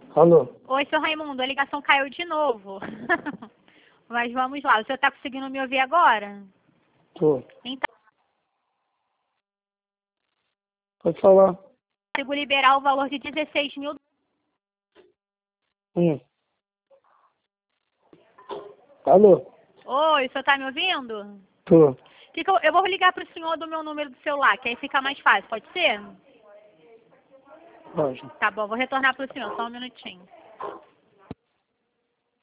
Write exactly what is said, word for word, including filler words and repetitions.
Alô? Oi, seu Raimundo, a ligação caiu de novo. Mas vamos lá, o senhor está conseguindo me ouvir agora? Tô. Então, Pode falar. consigo liberar o valor de dezesseis mil. Hum. Alô? Oi, o senhor está me ouvindo? Tô. Que que eu, eu vou ligar para o senhor do meu número do celular, que aí fica mais fácil, pode ser? Pode. Tá bom, vou retornar para o senhor, só um minutinho.